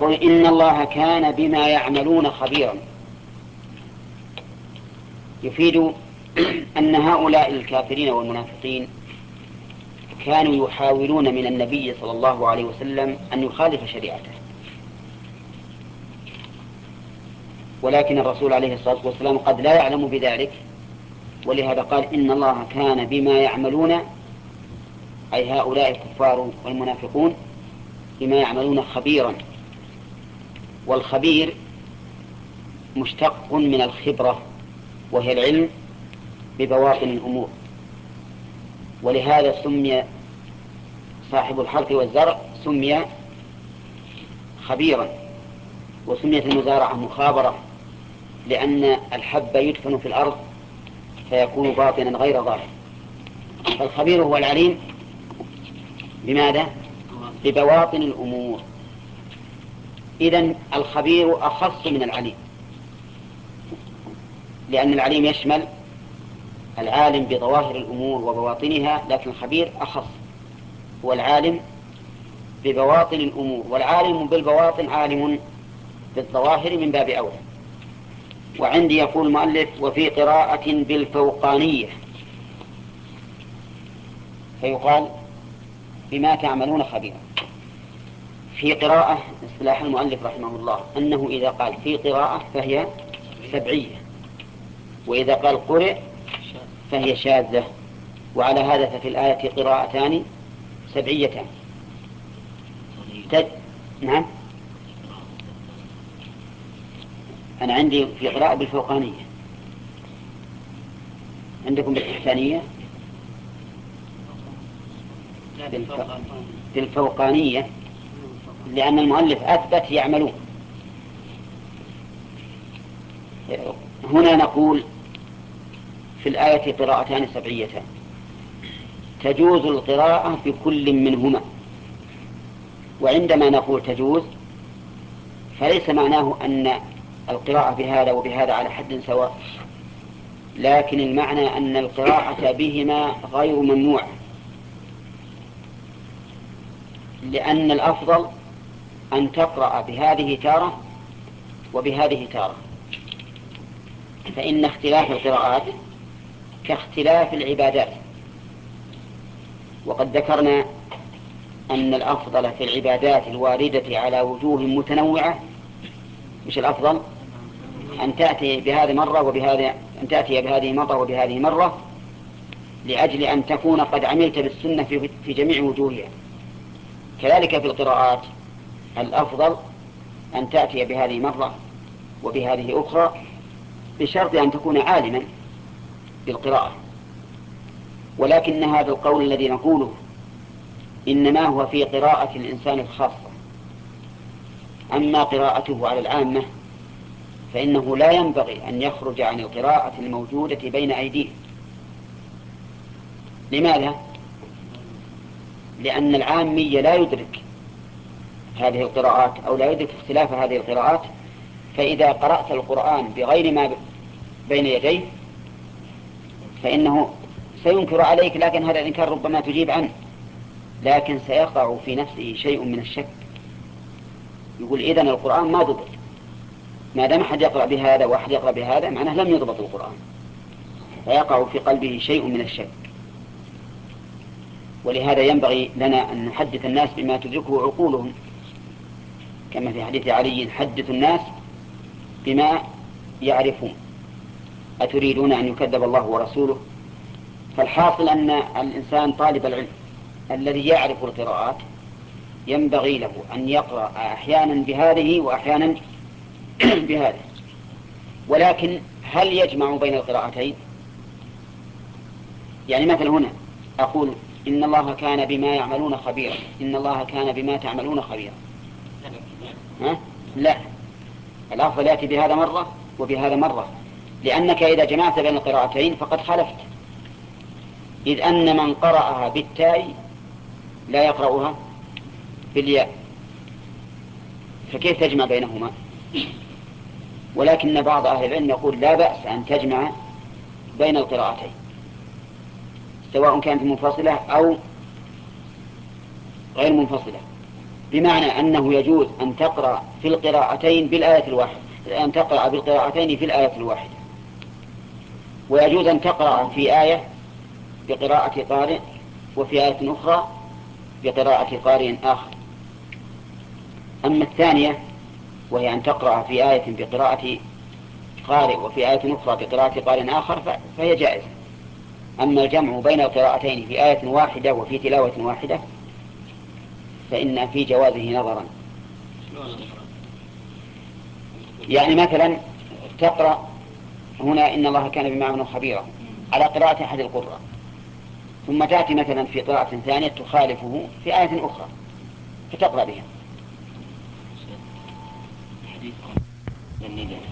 وقل إن الله كان بما يعملون خبيرا يفيد أن هؤلاء الكافرين والمنافقين كانوا يحاولون من النبي صلى الله عليه وسلم أن يخالف شريعته، ولكن الرسول عليه الصلاة والسلام قد لا يعلم بذلك، ولهذا قال إن الله كان بما يعملون، أي هؤلاء الكفار والمنافقون بما يعملون خبيرا. والخبير مشتق من الخبرة، وهي العلم ببواطن الأمور، ولهذا سمي صاحب الحرث والزرع سمي خبيرا، وسميت المزارعة مخابرة، لأن الحب يدفن في الأرض فيكون باطنا غير ظاهر. فالخبير هو العليم بماذا؟ ببواطن الأمور. إذن الخبير أخص من العليم، لأن العليم يشمل العالم بظواهر الأمور وبواطنها، لكن الخبير أخص، هو العالم ببواطن الأمور، والعالم بالبواطن عالم بالظواهر من باب أولى. وعندي يقول المؤلف وفي قراءة بالفوقانية، فيقال بما تعملون خبيرا. في قراءة اصطلاح المؤلف رحمه الله أنه إذا قال في قراءة فهي سبعية، وإذا قال قرئ فهي شاذة، وعلى هذا ففي الآية قراءتان سبعيتان. نعم، أنا عندي في قراءة بالفوقانية، عندكم بالتحتانية؟ بالفوقانية، لأن المؤلف أثبت يعملون. هنا نقول في الآية قراءتان سبعيتان، تجوز القراءة بكل منهما. وعندما نقول تجوز فليس معناه أن القراءة بهذا وبهذا على حد سواء، لكن المعنى أن القراءة بهما غير ممنوع، لأن الأفضل أن تقرأ بهذه تارة وبهذه تارة، فإن اختلاف القراءات كاختلاف العبادات. وقد ذكرنا أن الأفضل في العبادات الواردة على وجوه متنوعة، مش الأفضل أن تأتي بهذه مرة وبهذه، أن تأتي بهذه مرة وبهذه مرة، لأجل أن تكون قد عملت بالسنة في جميع وجوهها. كذلك في القراءات الأفضل أن تأتي بهذه مرة وبهذه أخرى، بشرط أن تكون عالما بالقراءة. ولكن هذا القول الذي نقوله إنما هو في قراءة الإنسان الخاصة، أما قراءته على العامة فإنه لا ينبغي أن يخرج عن القراءة الموجودة بين أيديه. لماذا؟ لأن العامي لا يدرك هذه القراءات أو لا يدرك اختلاف هذه القراءات، فإذا قرأت القرآن بغير ما بين يديه فإنه سينكر عليك، لكن هذا الإنكار ربما تجيب عنه، لكن سيقع في نفسه شيء من الشك، يقول إذن القرآن ما ضبط، ما دام أحد يقرأ بهذا وأحد يقرأ بهذا معناه لم يضبط القرآن، فيقع في قلبه شيء من الشك. ولهذا ينبغي لنا أن نحدث الناس بما تدركه عقولهم، كما في حديث علي حدث الناس بما يعرفون أتريدون أن يكذب الله ورسوله. فالحاصل أن الإنسان طالب العلم الذي يعرف القراءات ينبغي له أن يقرأ أحيانا بهذه وأحيانا بهذه. ولكن هل يجمع بين القراءتين؟ يعني مثل هنا أقول إن الله كان بما يعملون خبيرا، إن الله كان بما تعملون خبيرا، لا، الأفضل يأتي بهذا مرة وبهذا مرة، لأنك إذا جمعت بين القراءتين فقد خلفت، إذ أن من قرأها بالتاء لا يقرأها بالياء، فكيف تجمع بينهما؟ ولكن بعض أهل العلم يقول لا بأس أن تجمع بين القراءتين سواء كانت منفصلة أو غير منفصلة، بمعنى أنه يجوز أن تقرأ في القراءتين بالآية الواحدة، أن تقرأ بالقراءتين في الآية الواحدة، ويجوز أن تقرأ في آية بقراءة قارئ وفي آية أخرى بقراءة قارئ آخر. أما الثانية وهي أن تقرأ في آية بقراءة قارئ وفي آية أخرى بقراءة قارئ آخر فهي جائزة. أما الجمع بين القراءتين في آية واحدة وفي تلاوة واحدة فإن في جوازه نظرا. يعني مثلا تقرأ هنا إن الله كان بما يعملون خبيرا على قراءة أحد القراء، ثم تأتي مثلا في قراءة ثانية تخالفه في آية أخرى فتقرأ بها.